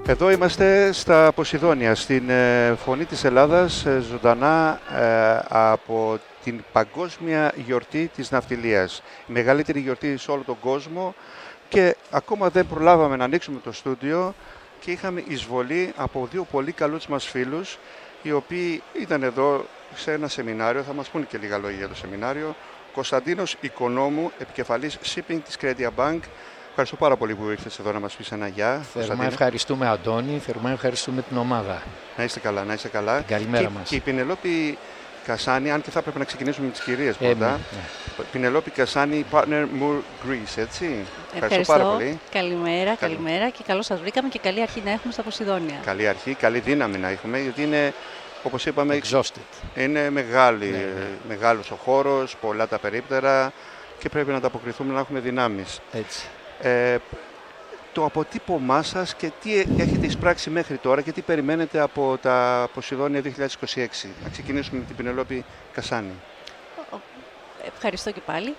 Εδώ είμαστε στα Ποσειδόνια, στην Φωνή της Ελλάδας, ζωντανά από την παγκόσμια γιορτή της ναυτιλίας. Η μεγαλύτερη γιορτή σε όλο τον κόσμο και ακόμα δεν προλάβαμε να ανοίξουμε το στούντιο και είχαμε εισβολή από δύο πολύ καλούς μας φίλους, οι οποίοι ήταν εδώ σε ένα σεμινάριο, θα μας πούνε και λίγα λόγια για το σεμινάριο. Κωνσταντίνος Οικονόμου, επικεφαλής shipping της Credit Bank. Ευχαριστώ πάρα πολύ που ήρθες εδώ να μας πεις ένα γεια. Θερμά ευχαριστούμε, Αντώνη, θερμά ευχαριστούμε την ομάδα. Να είστε καλά, να είστε καλά. Την καλημέρα μας. Και η Πινελόπη Κασάνη, αν και θα έπρεπε να ξεκινήσουμε με τις κυρίες πρώτα. Ναι. Πινελόπη Κασάνη, partner Moore Greece, έτσι. Ευχαριστώ πάρα πολύ. Καλημέρα και καλώς σας βρήκαμε και καλή αρχή να έχουμε στα Ποσειδόνια. Καλή αρχή, καλή δύναμη να έχουμε, γιατί είναι, όπως είπαμε, είναι μεγάλος ο χώρος, πολλά τα περίπτερα και πρέπει να ανταποκριθούμε να έχουμε δυνάμεις. Έτσι. Το αποτύπωμά σας και τι έχετε εισπράξει μέχρι τώρα και τι περιμένετε από τα Ποσειδόνια 2026. Να ξεκινήσουμε με την Πινελόπη Κασάνη. Ευχαριστώ και πάλι.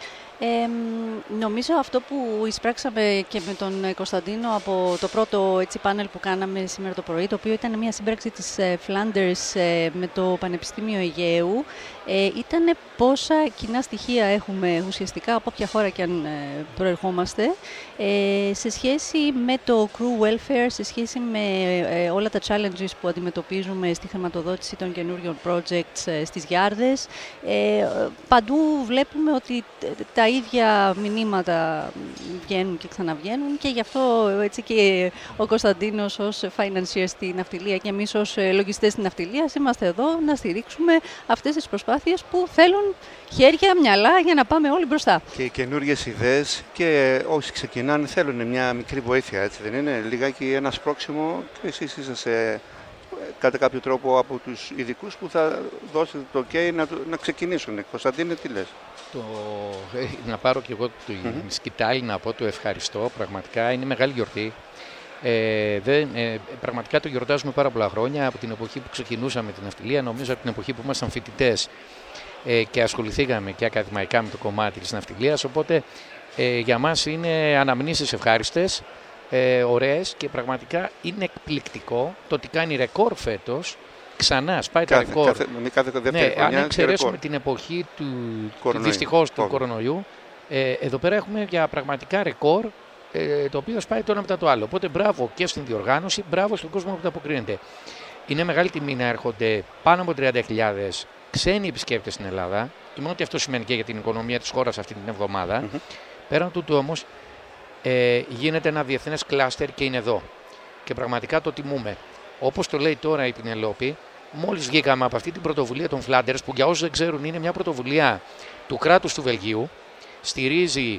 Νομίζω αυτό που εισπράξαμε και με τον Κωνσταντίνο από το πρώτο πάνελ που κάναμε σήμερα το πρωί, το οποίο ήταν μια σύμπραξη της Flanders με το Πανεπιστήμιο Αιγαίου, ήταν πόσα κοινά στοιχεία έχουμε ουσιαστικά από όποια χώρα και αν προερχόμαστε, σε σχέση με το crew welfare, σε σχέση με όλα τα challenges που αντιμετωπίζουμε στη χρηματοδότηση των καινούριων projects στις Γιάρδες. Παντού βλέπουμε ότι τα ίδια μηνύματα βγαίνουν και ξαναβγαίνουν και γι' αυτό έτσι και ο Κωνσταντίνος ως financier στη ναυτιλία και εμείς ως λογιστές στη ναυτιλία είμαστε εδώ να στηρίξουμε αυτές τις προσπάθειες που θέλουν χέρια, μυαλά για να πάμε όλοι μπροστά. Και οι καινούργιες ιδέες και όσοι ξεκινάνε θέλουν μια μικρή βοήθεια, έτσι δεν είναι? Λιγάκι ένα σπρώξιμο και εσείς είσαστε κατά κάποιο τρόπο από τους ειδικούς που θα δώσετε το OK να ξεκινήσουν. Κωνσταντίνε, τι λες? Να πάρω και εγώ τη σκητάλη να πω το ευχαριστώ. Πραγματικά είναι μεγάλη γιορτή. Πραγματικά το γιορτάζουμε πάρα πολλά χρόνια από την εποχή που ξεκινούσαμε την ναυτιλία. Νομίζω από την εποχή που ήμασταν φοιτητές και ασχοληθήκαμε και ακαδημαϊκά με το κομμάτι της ναυτιλίας. Οπότε για μας είναι αναμνήσεις ευχάριστες, ωραίες και πραγματικά είναι εκπληκτικό το ότι κάνει ρεκόρ φέτος. Ξανά σπάει τα ρεκόρ. Αν εξαιρέσουμε την εποχή δυστυχώς του κορονοϊού, εδώ πέρα έχουμε για πραγματικά ρεκόρ το οποίο σπάει το ένα μετά το άλλο. Οπότε μπράβο και στην διοργάνωση, μπράβο στον κόσμο που τα αποκρίνεται. Είναι μεγάλη τιμή να έρχονται πάνω από 30.000 ξένοι επισκέπτες στην Ελλάδα και μόνο ότι αυτό σημαίνει και για την οικονομία της χώρας αυτή την εβδομάδα. Πέραν τούτου όμως γίνεται ένα διεθνές κλάστερ και είναι εδώ. Και πραγματικά το τιμούμε. Όπως το λέει τώρα η Πινελόπη, μόλις βγήκαμε από αυτή την πρωτοβουλία των Flanders, που για όσους δεν ξέρουν είναι μια πρωτοβουλία του κράτους του Βελγίου, στηρίζει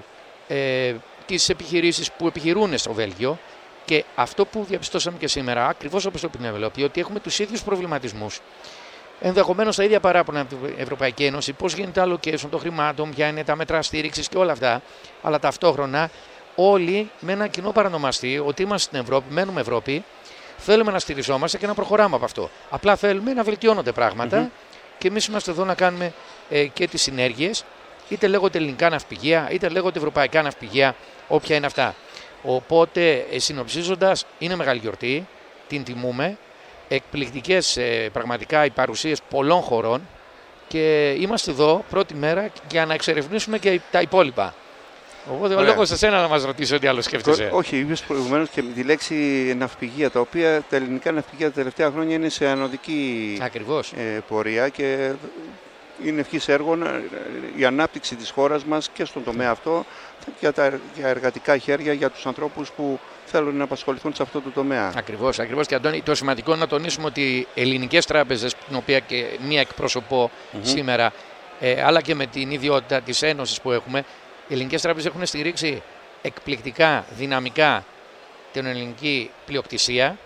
τις επιχειρήσεις που επιχειρούν στο Βέλγιο και αυτό που διαπιστώσαμε και σήμερα, ακριβώς όπως το Πινελόπη, ότι έχουμε τους ίδιους προβληματισμούς. Ενδεχομένως τα ίδια παράπονα από την Ευρωπαϊκή Ένωση, πώς γίνεται allocation των χρημάτων, ποια είναι τα μέτρα στήριξης και όλα αυτά, αλλά ταυτόχρονα όλοι με ένα κοινό παρανομαστή ότι είμαστε στην Ευρώπη, μένουμε Ευρώπη. Θέλουμε να στηριζόμαστε και να προχωράμε από αυτό. Απλά θέλουμε να βελτιώνονται πράγματα και εμείς είμαστε εδώ να κάνουμε και τις συνέργειες, είτε λέγονται ελληνικά ναυπηγεία, είτε λέγονται ευρωπαϊκά ναυπηγεία, όποια είναι αυτά. Οπότε, συνοψίζοντας, είναι μεγάλη γιορτή, την τιμούμε, εκπληκτικές πραγματικά οι παρουσίες πολλών χωρών και είμαστε εδώ πρώτη μέρα για να εξερευνήσουμε και τα υπόλοιπα. Οπότε ο λόγος σε εσένα να μας ρωτήσω τι άλλο σκέφτεσαι. Όχι, είπες προηγουμένως και τη λέξη ναυπηγεία, τα οποία τα ελληνικά ναυπηγεία τα τελευταία χρόνια είναι σε ανωδική πορεία και είναι ευχής έργων η ανάπτυξη της χώρας μας και στον τομέα αυτό για εργατικά χέρια για τους ανθρώπους που θέλουν να απασχοληθούν σε αυτό το τομέα. Ακριβώς και Αντώνη, το σημαντικό είναι να τονίσουμε ότι ελληνικές τράπεζες, την οποία και μία εκπροσωπώ σήμερα, αλλά και με την ιδιότητα της Ένωσης που έχουμε, οι ελληνικές τράπεζες έχουν στηρίξει εκπληκτικά, δυναμικά την ελληνική πλειοκτησία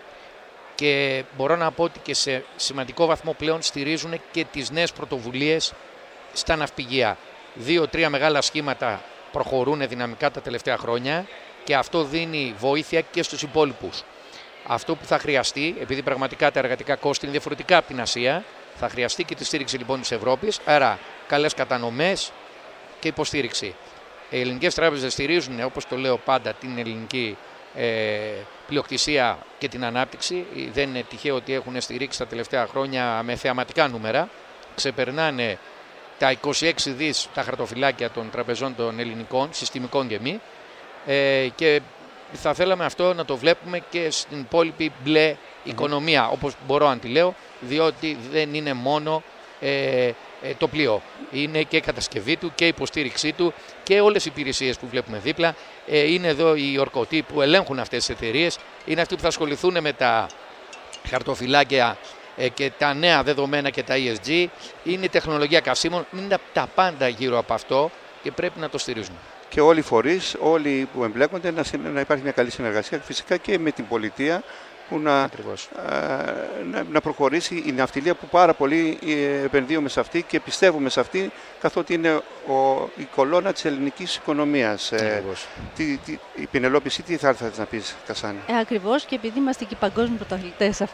και μπορώ να πω ότι και σε σημαντικό βαθμό πλέον στηρίζουν και τις νέες πρωτοβουλίες στα ναυπηγεία. 2-3 μεγάλα σχήματα προχωρούν δυναμικά τα τελευταία χρόνια και αυτό δίνει βοήθεια και στους υπόλοιπους. Αυτό που θα χρειαστεί, επειδή πραγματικά τα εργατικά κόστη είναι διαφορετικά από την Ασία, θα χρειαστεί και τη στήριξη λοιπόν της Ευρώπης, άρα καλές κατανομές και υποστήριξη. Οι ελληνικές τράπεζες στηρίζουν, όπως το λέω πάντα, την ελληνική πλειοκτησία και την ανάπτυξη. Δεν είναι τυχαίο ότι έχουν στηρίξει τα τελευταία χρόνια με θεαματικά νούμερα. Ξεπερνάνε τα 26 δις τα χαρτοφυλάκια των τραπεζών των ελληνικών, συστημικών και μη. Και θα θέλαμε αυτό να το βλέπουμε και στην υπόλοιπη μπλε οικονομία, όπως μπορώ να τη λέω, διότι δεν είναι μόνο το πλοίο. Είναι και η κατασκευή του και η υποστήριξή του και όλες οι υπηρεσίες που βλέπουμε δίπλα. Είναι εδώ οι ορκωτοί που ελέγχουν αυτές τις εταιρείες. Είναι αυτοί που θα ασχοληθούν με τα χαρτοφυλάκια και τα νέα δεδομένα και τα ESG. Είναι η τεχνολογία καυσίμων. Είναι τα πάντα γύρω από αυτό και πρέπει να το στηρίζουμε. Και όλοι οι φορείς, όλοι που εμπλέκονται, να υπάρχει μια καλή συνεργασία, φυσικά και με την πολιτεία, που να προχωρήσει η ναυτιλία, που πάρα πολύ επενδύουμε σε αυτή και πιστεύουμε σε αυτή, καθότι είναι η κολόνα της ελληνικής οικονομίας. Η Πινελόπη, τι θα ήθελες να πεις, Κασάνη? Ακριβώς, και επειδή είμαστε και παγκόσμιοι πρωταθλητές σε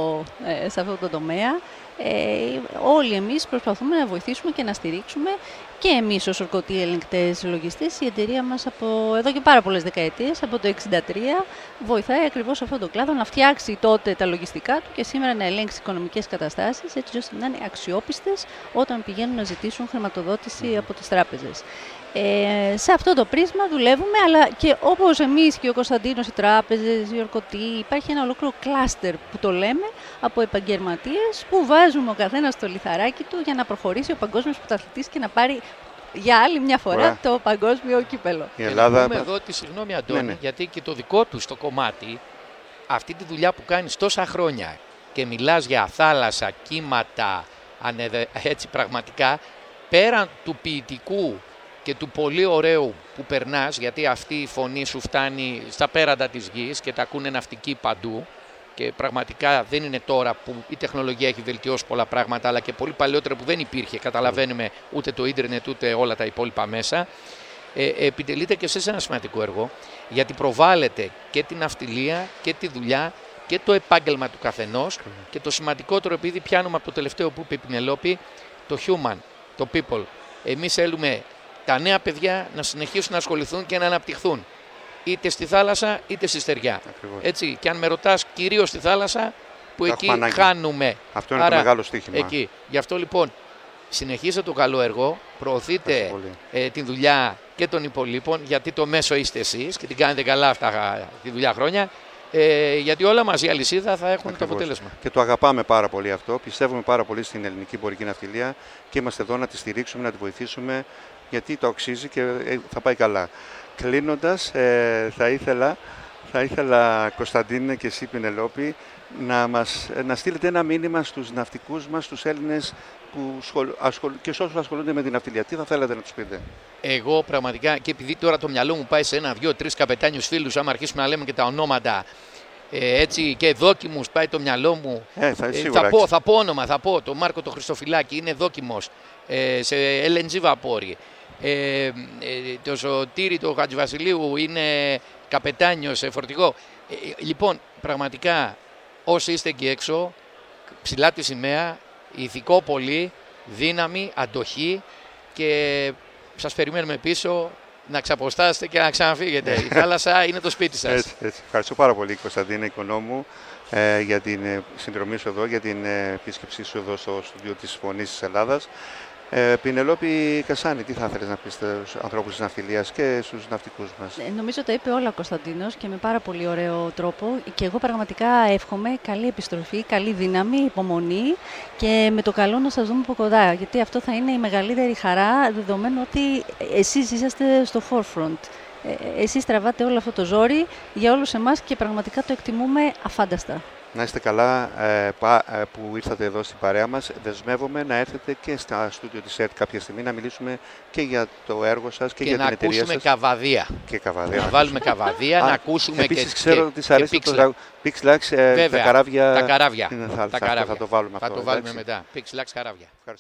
αυτό το τομέα, όλοι εμείς προσπαθούμε να βοηθήσουμε και να στηρίξουμε και εμείς ως ορκωτοί ελεγκτές λογιστές. Η εταιρεία μας από εδώ και πάρα πολλές δεκαετίες, από το 1963, βοηθάει ακριβώς σε αυτόν τον κλάδο να φτιάξει τότε τα λογιστικά του και σήμερα να ελέγξει οικονομικές καταστάσεις, έτσι ώστε να είναι αξιόπιστες όταν πηγαίνουν να ζητήσουν χρηματοδότηση από τις τράπεζες. Σε αυτό το πρίσμα δουλεύουμε, αλλά και όπως εμείς και ο Κωνσταντίνος, οι τράπεζες, οι ορκωτοί, υπάρχει ένα ολόκληρο κλάστερ που το λέμε, από επαγγελματίες που βάζουμε ο καθένας το λιθαράκι του για να προχωρήσει ο παγκόσμιος πρωταθλητής και να πάρει για άλλη μια φορά το παγκόσμιο κύπελο. Η Ελλάδα... εδώ τη συγγνώμη, Αντώνη, γιατί και το δικό του στο κομμάτι, αυτή τη δουλειά που κάνεις τόσα χρόνια και μιλάς για θάλασσα, κύματα, έτσι πραγματικά, πέραν του ποιητικού και του πολύ ωραίου που περνάς, γιατί αυτή η φωνή σου φτάνει στα πέραντα της γης και τα ακούνε ναυτικοί παντού, και πραγματικά δεν είναι τώρα που η τεχνολογία έχει βελτιώσει πολλά πράγματα, αλλά και πολύ παλαιότερα που δεν υπήρχε, καταλαβαίνουμε, ούτε το ίντερνετ ούτε όλα τα υπόλοιπα μέσα. Επιτελείται και σε ένα σημαντικό έργο, γιατί προβάλλεται και την ναυτιλία και τη δουλειά και το επάγγελμα του καθενός, και το σημαντικότερο, επειδή πιάνουμε από το τελευταίο που είπε η Πινελόπη, το human, το people. Εμείς θέλουμε τα νέα παιδιά να συνεχίσουν να ασχοληθούν και να αναπτυχθούν, είτε στη θάλασσα είτε στη στεριά. Έτσι, και αν με ρωτάς, κυρίως στη θάλασσα, που εκεί χάνουμε. Αυτό είναι το μεγάλο στοίχημα. Εκεί. Γι' αυτό λοιπόν συνεχίστε το καλό έργο, προωθείτε τη δουλειά και των υπολείπων, γιατί το μέσο είστε εσείς και την κάνετε καλά αυτά τη δουλειά χρόνια. Γιατί όλα μαζί, η αλυσίδα, θα έχουν το αποτέλεσμα. Και το αγαπάμε πάρα πολύ αυτό. Πιστεύουμε πάρα πολύ στην ελληνική εμπορική ναυτιλία και είμαστε εδώ να τη στηρίξουμε, να τη βοηθήσουμε, γιατί το αξίζει και θα πάει καλά. Κλείνοντας, θα ήθελα, Κωνσταντίνε και εσύ, Πινελόπη, να στείλετε ένα μήνυμα στους ναυτικούς μας, στους Έλληνες και σε όσους ασχολούνται με την ναυτιλία. Τι θα θέλατε να τους πείτε? Εγώ πραγματικά, και επειδή τώρα το μυαλό μου πάει σε 1, 2, 3 καπετάνιους φίλους, άμα αρχίσουμε να λέμε και τα ονόματα, έτσι, και δόκιμους πάει το μυαλό μου. Θα πω όνομα, το Μάρκο το Χριστοφυλάκη είναι δόκιμος σε LNG βαπόρι. Το Σωτήρη το Χατζηβασιλείου είναι καπετάνιος σε φορτηγό. Λοιπόν, πραγματικά όσοι είστε εκεί έξω, ψηλά τη σημαία, ηθικό πολύ, δύναμη, αντοχή, και σας περιμένουμε πίσω να ξαποστάσετε και να ξαναφύγετε. Η θάλασσα είναι το σπίτι σας. Έτσι. Ευχαριστώ πάρα πολύ, Κωνσταντίνε Οικονόμου, για την συνδρομή σου εδώ, για την επίσκεψή σου εδώ στο στούντιο της Φωνής της Ελλάδας. Πινελόπη Κασάνη, τι θα ήθελες να πεις στους ανθρώπους της ναυτιλίας και στους ναυτικούς μας? Νομίζω τα είπε όλα ο Κωνσταντίνος και με πάρα πολύ ωραίο τρόπο, και εγώ πραγματικά εύχομαι καλή επιστροφή, καλή δύναμη, υπομονή και με το καλό να σας δούμε από κοντά, γιατί αυτό θα είναι η μεγαλύτερη χαρά, δεδομένου ότι εσείς είσαστε στο forefront. Εσείς τραβάτε όλο αυτό το ζόρι για όλους εμάς και πραγματικά το εκτιμούμε αφάνταστα. Να είστε καλά που ήρθατε εδώ στην παρέα μας. Δεσμεύομαι να έρθετε και στα στούντιο της ΕΡΤ κάποια στιγμή να μιλήσουμε και για το έργο σας και για την εταιρεία σας. Και να ακούσουμε καβαδία. Και καβαδία. Να βάλουμε καβαδία, να ακούσουμε επίσης, ξέρω ότι σας αρέσει το Pixlax, τα καράβια. Τα καράβια. Θα το βάλουμε αυτό. Θα το βάλουμε μετά. Pixlax καράβια.